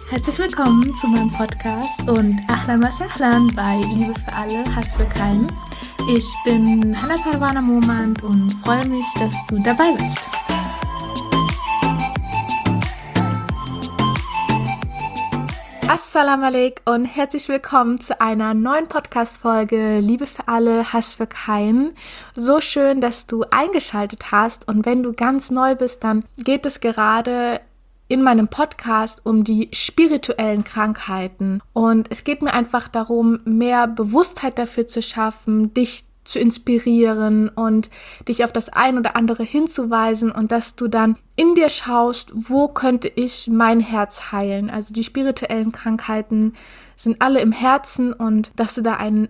Herzlich willkommen zu meinem Podcast und Ahlan wa Sahlan bei Liebe für alle, Hass für keinen. Ich bin Hannah Parwana Momand und freue mich, dass du dabei bist. Assalamu alaikum und herzlich willkommen zu einer neuen Podcast-Folge Liebe für alle, Hass für keinen. So schön, dass du eingeschaltet hast, und wenn du ganz neu bist, dann geht es gerade in meinem Podcast um die spirituellen Krankheiten, und es geht mir einfach darum, mehr Bewusstheit dafür zu schaffen, dich zu inspirieren und dich auf das ein oder andere hinzuweisen, und dass du dann in dir schaust, wo könnte ich mein Herz heilen. Also die spirituellen Krankheiten sind alle im Herzen, und dass du da einen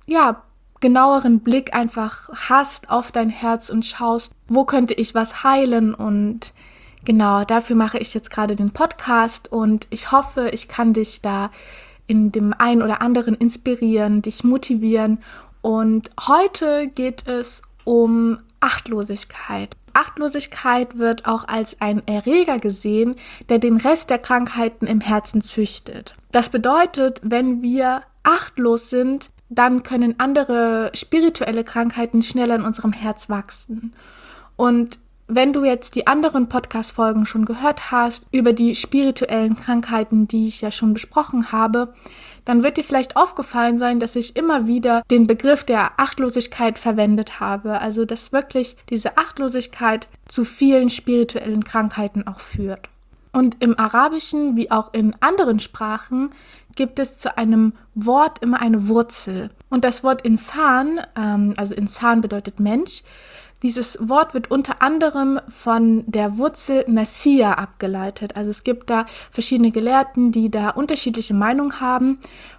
genaueren Blick einfach hast auf dein Herz und schaust, wo könnte ich was heilen. Und genau, dafür mache ich jetzt gerade den Podcast, und ich hoffe, ich kann dich da in dem einen oder anderen inspirieren, dich motivieren. Und heute geht es um Achtlosigkeit. Achtlosigkeit wird auch als ein Erreger gesehen, der den Rest der Krankheiten im Herzen züchtet. Das bedeutet, wenn wir achtlos sind, dann können andere spirituelle Krankheiten schneller in unserem Herz wachsen. Und wenn du jetzt die anderen Podcast-Folgen schon gehört hast über die spirituellen Krankheiten, die ich ja schon besprochen habe, dann wird dir vielleicht aufgefallen sein, dass ich immer wieder den Begriff der Achtlosigkeit verwendet habe. Also dass wirklich diese Achtlosigkeit zu vielen spirituellen Krankheiten auch führt. Und im Arabischen wie auch in anderen Sprachen gibt es zu einem Wort immer eine Wurzel. Und das Wort Insan, also Insan bedeutet Mensch, dieses Wort wird unter anderem von der Wurzel Nasiya abgeleitet. Also es gibt da verschiedene Gelehrten, die da unterschiedliche Meinungen haben,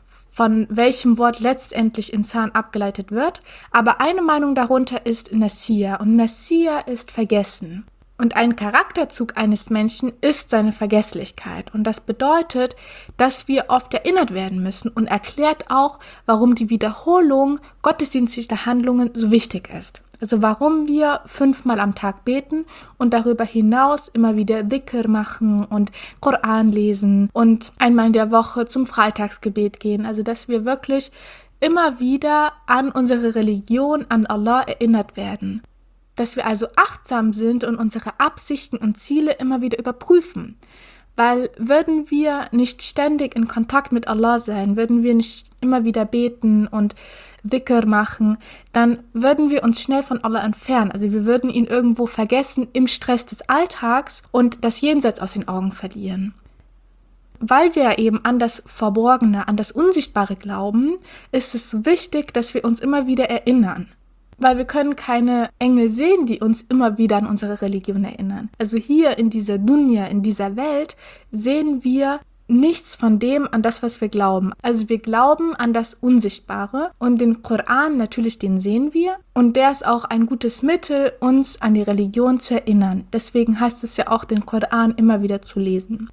von welchem Wort letztendlich Insan abgeleitet wird. Aber eine Meinung darunter ist Nasiya, und Nasiya ist vergessen. Und ein Charakterzug eines Menschen ist seine Vergesslichkeit. Und das bedeutet, dass wir oft erinnert werden müssen, und erklärt auch, warum die Wiederholung gottesdienstlicher Handlungen so wichtig ist. Also warum wir 5-mal am Tag beten und darüber hinaus immer wieder Dhikr machen und Koran lesen und einmal in der Woche zum Freitagsgebet gehen. Also dass wir wirklich immer wieder an unsere Religion, an Allah erinnert werden. Dass wir also achtsam sind und unsere Absichten und Ziele immer wieder überprüfen. Weil würden wir nicht ständig in Kontakt mit Allah sein, würden wir nicht immer wieder beten und Dhikr machen, dann würden wir uns schnell von Allah entfernen. Also wir würden ihn irgendwo vergessen im Stress des Alltags und das Jenseits aus den Augen verlieren. Weil wir eben an das Verborgene, an das Unsichtbare glauben, ist es so wichtig, dass wir uns immer wieder erinnern. Weil wir können keine Engel sehen, die uns immer wieder an unsere Religion erinnern. Also hier in dieser Dunya, in dieser Welt, sehen wir nichts von dem, an das, was wir glauben. Also wir glauben an das Unsichtbare, und den Koran natürlich, den sehen wir, und der ist auch ein gutes Mittel, uns an die Religion zu erinnern. Deswegen heißt es ja auch, den Koran immer wieder zu lesen.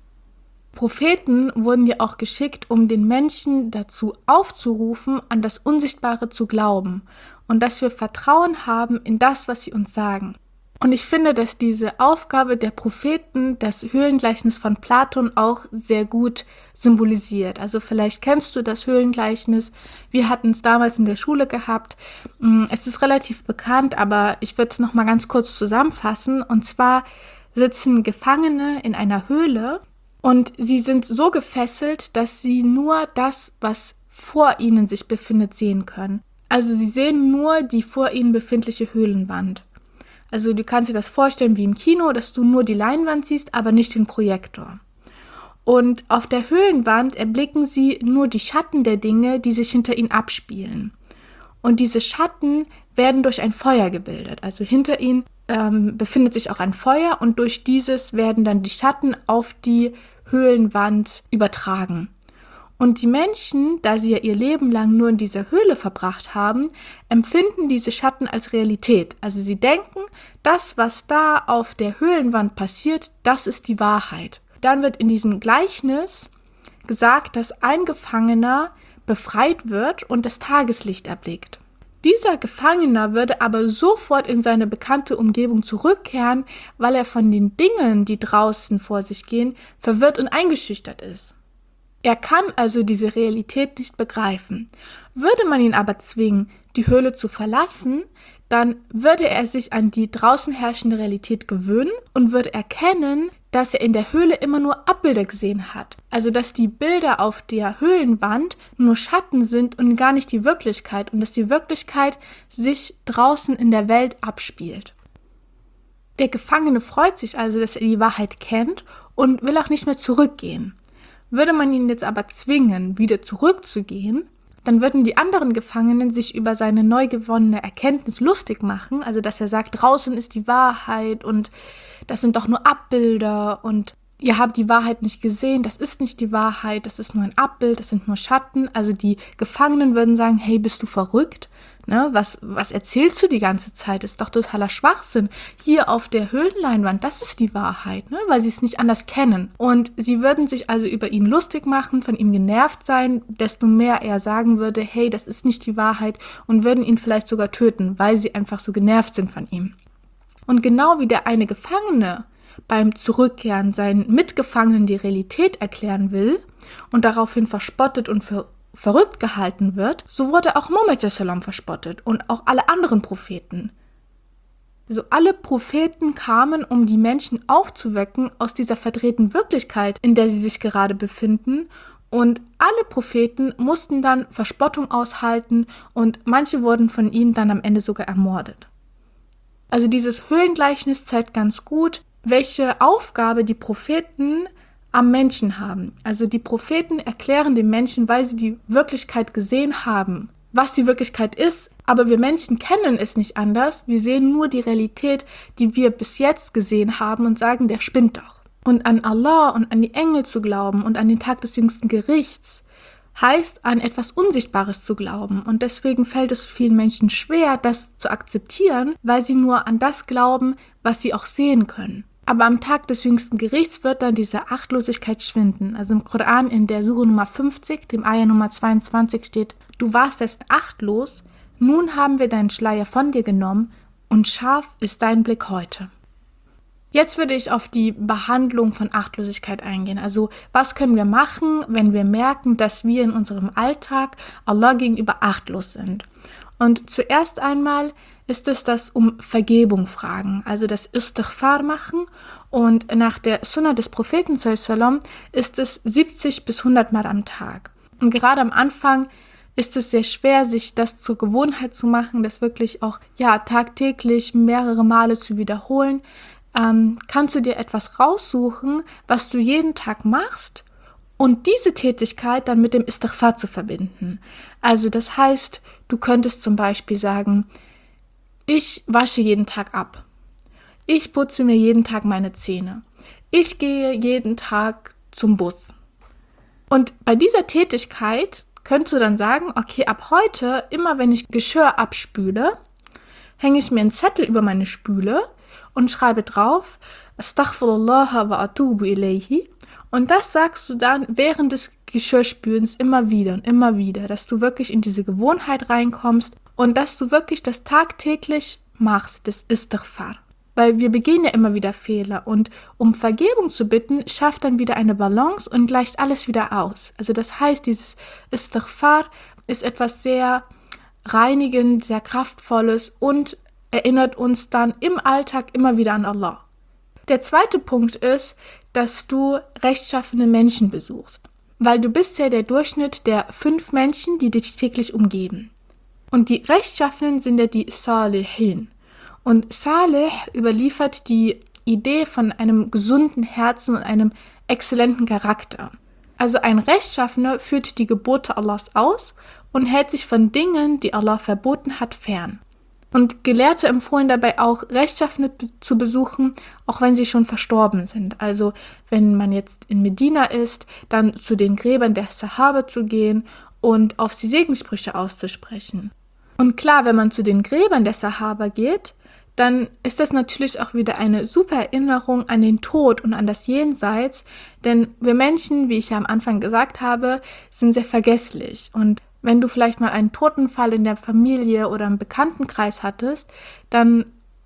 Propheten wurden ja auch geschickt, um den Menschen dazu aufzurufen, an das Unsichtbare zu glauben und dass wir Vertrauen haben in das, was sie uns sagen. Und ich finde, dass diese Aufgabe der Propheten das Höhlengleichnis von Platon auch sehr gut symbolisiert. Also vielleicht kennst du das Höhlengleichnis. Wir hatten es damals in der Schule gehabt. Es ist relativ bekannt, aber ich würde es nochmal ganz kurz zusammenfassen. Und zwar sitzen Gefangene in einer Höhle, und sie sind so gefesselt, dass sie nur das, was vor ihnen sich befindet, sehen können. Also sie sehen nur die vor ihnen befindliche Höhlenwand. Also du kannst dir das vorstellen wie im Kino, dass du nur die Leinwand siehst, aber nicht den Projektor. Und auf der Höhlenwand erblicken sie nur die Schatten der Dinge, die sich hinter ihnen abspielen. Und diese Schatten werden durch ein Feuer gebildet. Also hinter ihnen befindet sich auch ein Feuer, und durch dieses werden dann die Schatten auf die Höhlenwand übertragen. Und die Menschen, da sie ja ihr Leben lang nur in dieser Höhle verbracht haben, empfinden diese Schatten als Realität. Also sie denken, das, was da auf der Höhlenwand passiert, das ist die Wahrheit. Dann wird in diesem Gleichnis gesagt, dass ein Gefangener befreit wird und das Tageslicht erblickt. Dieser Gefangener würde aber sofort in seine bekannte Umgebung zurückkehren, weil er von den Dingen, die draußen vor sich gehen, verwirrt und eingeschüchtert ist. Er kann also diese Realität nicht begreifen. Würde man ihn aber zwingen, die Höhle zu verlassen, dann würde er sich an die draußen herrschende Realität gewöhnen und würde erkennen, dass er in der Höhle immer nur Abbilder gesehen hat. Also dass die Bilder auf der Höhlenwand nur Schatten sind und gar nicht die Wirklichkeit und dass die Wirklichkeit sich draußen in der Welt abspielt. Der Gefangene freut sich also, dass er die Wahrheit kennt und will auch nicht mehr zurückgehen. Würde man ihn jetzt aber zwingen, wieder zurückzugehen, dann würden die anderen Gefangenen sich über seine neu gewonnene Erkenntnis lustig machen, also dass er sagt, draußen ist die Wahrheit und das sind doch nur Abbilder und ihr habt die Wahrheit nicht gesehen, das ist nicht die Wahrheit, das ist nur ein Abbild, das sind nur Schatten. Also die Gefangenen würden sagen, hey, bist du verrückt? Ne, was erzählst du die ganze Zeit? Das ist doch totaler Schwachsinn. Hier auf der Höhlenleinwand, das ist die Wahrheit, ne, weil sie es nicht anders kennen. Und sie würden sich also über ihn lustig machen, von ihm genervt sein, desto mehr er sagen würde, hey, das ist nicht die Wahrheit und würden ihn vielleicht sogar töten, weil sie einfach so genervt sind von ihm. Und genau wie der eine Gefangene beim Zurückkehren seinen Mitgefangenen die Realität erklären will und daraufhin verspottet und verrückt gehalten wird, so wurde auch Mohammed s.a.w. verspottet und auch alle anderen Propheten. Also alle Propheten kamen, um die Menschen aufzuwecken aus dieser verdrehten Wirklichkeit, in der sie sich gerade befinden, und alle Propheten mussten dann Verspottung aushalten und manche wurden von ihnen dann am Ende sogar ermordet. Also dieses Höhlengleichnis zeigt ganz gut, welche Aufgabe die Propheten am Menschen haben. Also die Propheten erklären den Menschen, weil sie die Wirklichkeit gesehen haben, was die Wirklichkeit ist, aber wir Menschen kennen es nicht anders. Wir sehen nur die Realität, die wir bis jetzt gesehen haben und sagen, der spinnt doch. Und an Allah und an die Engel zu glauben und an den Tag des jüngsten Gerichts heißt, an etwas Unsichtbares zu glauben. Und deswegen fällt es vielen Menschen schwer, das zu akzeptieren, weil sie nur an das glauben, was sie auch sehen können. Aber am Tag des jüngsten Gerichts wird dann diese Achtlosigkeit schwinden. Also im Koran in der Sure Nummer 50, dem Ayah Nummer 22 steht, du warst erst achtlos, nun haben wir deinen Schleier von dir genommen und scharf ist dein Blick heute. Jetzt würde ich auf die Behandlung von Achtlosigkeit eingehen. Also was können wir machen, wenn wir merken, dass wir in unserem Alltag Allah gegenüber achtlos sind? Und zuerst einmal ist es das um Vergebung fragen, also das Istighfar machen. Und nach der Sunna des Propheten sallam ist es 70 bis 100 Mal am Tag. Und gerade am Anfang ist es sehr schwer, sich das zur Gewohnheit zu machen, das wirklich auch tagtäglich mehrere Male zu wiederholen. Kannst du dir etwas raussuchen, was du jeden Tag machst und diese Tätigkeit dann mit dem Istighfar zu verbinden. Also das heißt, du könntest zum Beispiel sagen, ich wasche jeden Tag ab. Ich putze mir jeden Tag meine Zähne. Ich gehe jeden Tag zum Bus. Und bei dieser Tätigkeit könntest du dann sagen, okay, ab heute, immer wenn ich Geschirr abspüle, hänge ich mir einen Zettel über meine Spüle und schreibe drauf, Astaghfirullah wa atubu ilayhi. Und das sagst du dann während des Geschirrspülens immer wieder und immer wieder, dass du wirklich in diese Gewohnheit reinkommst und dass du wirklich das tagtäglich machst, das Istighfar. Weil wir begehen ja immer wieder Fehler und um Vergebung zu bitten, schafft dann wieder eine Balance und gleicht alles wieder aus. Also das heißt, dieses Istighfar ist etwas sehr reinigend, sehr kraftvolles und erinnert uns dann im Alltag immer wieder an Allah. Der zweite Punkt ist, dass du rechtschaffene Menschen besuchst, weil du bist ja der Durchschnitt der 5 Menschen, die dich täglich umgeben. Und die Rechtschaffenen sind ja die Salihin. Und Salih überliefert die Idee von einem gesunden Herzen und einem exzellenten Charakter. Also ein Rechtschaffener führt die Gebote Allahs aus und hält sich von Dingen, die Allah verboten hat, fern. Und Gelehrte empfohlen dabei auch, Rechtschaffene zu besuchen, auch wenn sie schon verstorben sind. Also wenn man jetzt in Medina ist, dann zu den Gräbern der Sahaba zu gehen und auf sie Segenssprüche auszusprechen. Und klar, wenn man zu den Gräbern der Sahaba geht, dann ist das natürlich auch wieder eine super Erinnerung an den Tod und an das Jenseits, denn wir Menschen, wie ich ja am Anfang gesagt habe, sind sehr vergesslich. Und wenn du vielleicht mal einen Totenfall in der Familie oder im Bekanntenkreis hattest, dann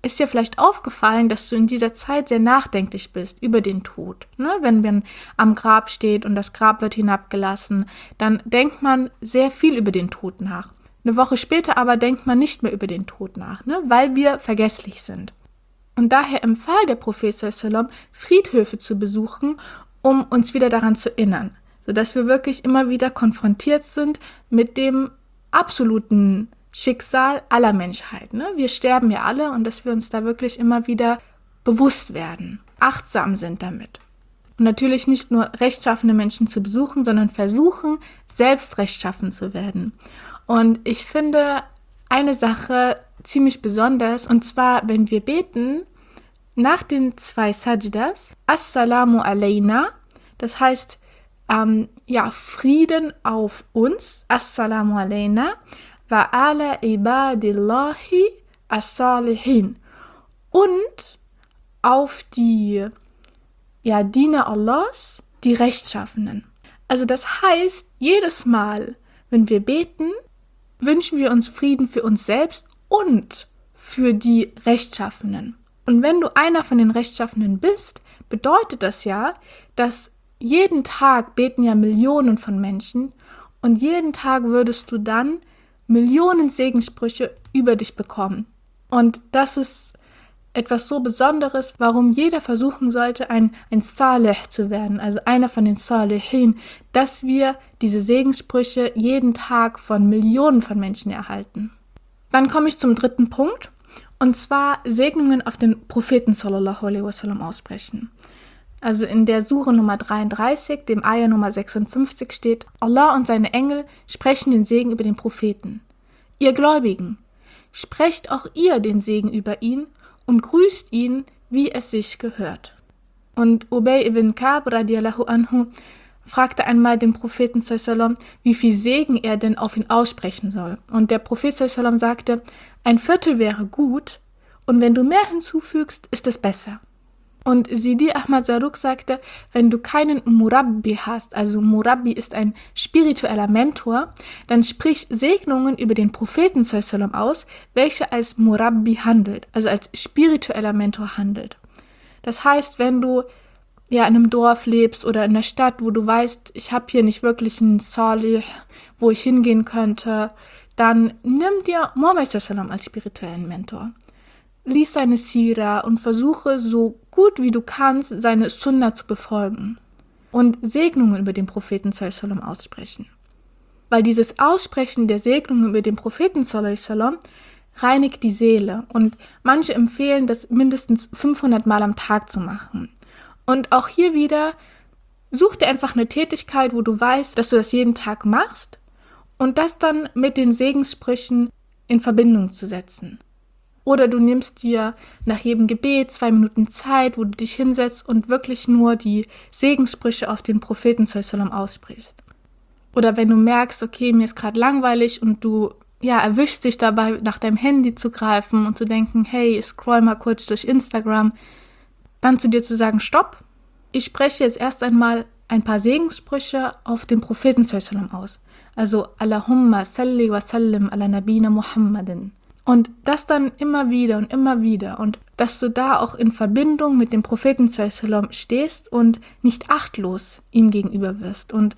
ist dir vielleicht aufgefallen, dass du in dieser Zeit sehr nachdenklich bist über den Tod. Ne? Wenn man am Grab steht und das Grab wird hinabgelassen, dann denkt man sehr viel über den Tod nach. Eine Woche später aber denkt man nicht mehr über den Tod nach, ne? Weil wir vergesslich sind. Und daher empfahl der Prophet sallallahu, Friedhöfe zu besuchen, um uns wieder daran zu erinnern, sodass wir wirklich immer wieder konfrontiert sind mit dem absoluten Schicksal aller Menschheit. Ne? Wir sterben ja alle und dass wir uns da wirklich immer wieder bewusst werden, achtsam sind damit. Und natürlich nicht nur rechtschaffene Menschen zu besuchen, sondern versuchen, selbst rechtschaffen zu werden. Und ich finde eine Sache ziemlich besonders, und zwar, wenn wir beten, nach den 2 Sajdas, Assalamu alayna, das heißt, Frieden auf uns, Assalamu alayna, wa ala ibadillahi as-salihin, und auf die Diener Allahs, die Rechtschaffenen. Also das heißt, jedes Mal, wenn wir beten, wünschen wir uns Frieden für uns selbst und für die Rechtschaffenen. Und wenn du einer von den Rechtschaffenen bist, bedeutet das ja, dass jeden Tag beten ja Millionen von Menschen und jeden Tag würdest du dann Millionen Segenssprüche über dich bekommen. Und das ist etwas so Besonderes, warum jeder versuchen sollte, ein Salih zu werden, also einer von den Salihin, dass wir diese Segenssprüche jeden Tag von Millionen von Menschen erhalten. Dann komme ich zum 3. Punkt, und zwar Segnungen auf den Propheten sallallahu alaihi wasallam aussprechen. Also in der Sure Nummer 33, dem Ayah Nummer 56 steht: Allah und seine Engel sprechen den Segen über den Propheten. Ihr Gläubigen, sprecht auch ihr den Segen über ihn und grüßt ihn, wie es sich gehört. Und Ubay ibn Ka'b radiallahu anhu fragte einmal den Propheten sallallahu, wie viel Segen er denn auf ihn aussprechen soll. Und der Prophet sallallahu sagte, 1/4 wäre gut, und wenn du mehr hinzufügst, ist es besser. Und Sidi Ahmad Zarruq sagte, wenn du keinen Murabbi hast, also Murabbi ist ein spiritueller Mentor, dann sprich Segnungen über den Propheten sallallahu aus, welcher als Murabbi handelt, also als spiritueller Mentor handelt. Das heißt, wenn du in einem Dorf lebst oder in einer Stadt, wo du weißt, ich habe hier nicht wirklich einen Salih, wo ich hingehen könnte, dann nimm dir Muhammad sallallahu als spirituellen Mentor. Lies seine Sira und versuche so gut wie du kannst, seine Sunna zu befolgen und Segnungen über den Propheten sallallahu aussprechen. Weil dieses Aussprechen der Segnungen über den Propheten sallallahu reinigt die Seele, und manche empfehlen, das mindestens 500 Mal am Tag zu machen. Und auch hier wieder, such dir einfach eine Tätigkeit, wo du weißt, dass du das jeden Tag machst, und das dann mit den Segenssprüchen in Verbindung zu setzen. Oder du nimmst dir nach jedem Gebet 2 Minuten Zeit, wo du dich hinsetzt und wirklich nur die Segenssprüche auf den Propheten sallallahu aussprichst. Oder wenn du merkst, okay, mir ist gerade langweilig und du erwischst dich dabei, nach deinem Handy zu greifen und zu denken, hey, scroll mal kurz durch Instagram, dann zu dir zu sagen, stopp, ich spreche jetzt erst einmal ein paar Segenssprüche auf den Propheten sallallahu aus. Also Allahumma salli wa sallim ala nabina Muhammadin. Und das dann immer wieder und dass du da auch in Verbindung mit dem Propheten sallallahu stehst und nicht achtlos ihm gegenüber wirst und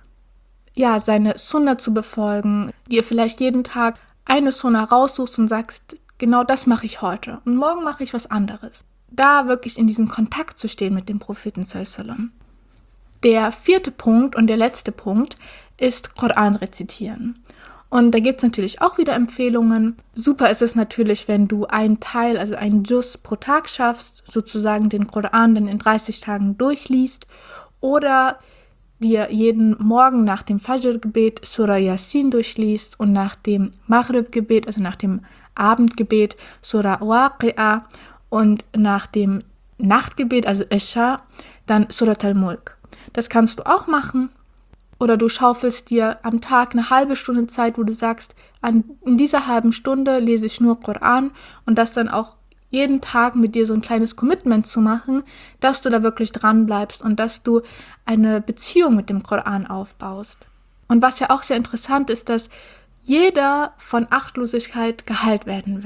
seine Sunna zu befolgen, dir vielleicht jeden Tag eine Sunna raussuchst und sagst, genau das mache ich heute und morgen mache ich was anderes. Da wirklich in diesem Kontakt zu stehen mit dem Propheten sallallahu. Der 4. Punkt und der letzte Punkt ist Koran rezitieren. Und da gibt es natürlich auch wieder Empfehlungen. Super ist es natürlich, wenn du einen Teil, also einen Juz pro Tag schaffst, sozusagen den Koran dann in 30 Tagen durchliest, oder dir jeden Morgen nach dem Fajr-Gebet Surah Yasin durchliest und nach dem Maghrib-Gebet, also nach dem Abendgebet Surah Waqi'a, und nach dem Nachtgebet, also Isha, dann Surat al-Mulk. Das kannst du auch machen. Oder du schaufelst dir am Tag eine halbe Stunde Zeit, wo du sagst, in dieser halben Stunde lese ich nur Koran, und das dann auch jeden Tag mit dir so ein kleines Commitment zu machen, dass du da wirklich dran bleibst und dass du eine Beziehung mit dem Koran aufbaust. Und was ja auch sehr interessant ist, dass jeder von Achtlosigkeit geheilt werden wird.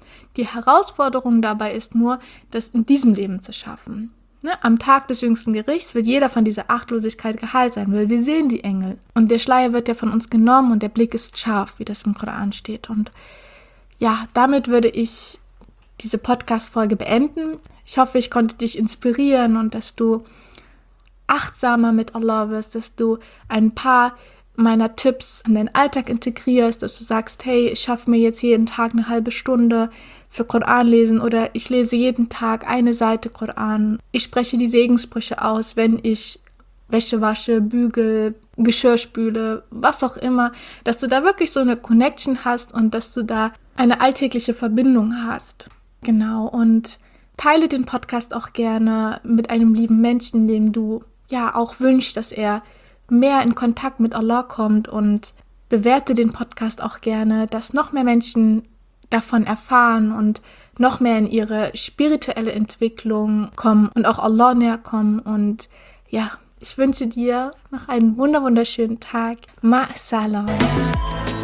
Die Herausforderung dabei ist nur, das in diesem Leben zu schaffen. Ne? Am Tag des jüngsten Gerichts wird jeder von dieser Achtlosigkeit geheilt sein, weil wir sehen die Engel. Und der Schleier wird ja von uns genommen und der Blick ist scharf, wie das im Koran steht. Und ja, damit würde ich diese Podcast-Folge beenden. Ich hoffe, ich konnte dich inspirieren und dass du achtsamer mit Allah wirst, dass du ein paar meiner Tipps in deinen Alltag integrierst, dass du sagst, hey, ich schaffe mir jetzt jeden Tag eine halbe Stunde für Koran lesen oder ich lese jeden Tag eine Seite Koran. Ich spreche die Segenssprüche aus, wenn ich Wäsche wasche, bügel, Geschirr spüle, was auch immer, dass du da wirklich so eine Connection hast und dass du da eine alltägliche Verbindung hast. Genau, und teile den Podcast auch gerne mit einem lieben Menschen, dem du ja auch wünschst, dass er mehr in Kontakt mit Allah kommt, und bewerte den Podcast auch gerne, dass noch mehr Menschen davon erfahren und noch mehr in ihre spirituelle Entwicklung kommen und auch Allah näher kommen. Und ja, ich wünsche dir noch einen wunderschönen Tag. Ma salam.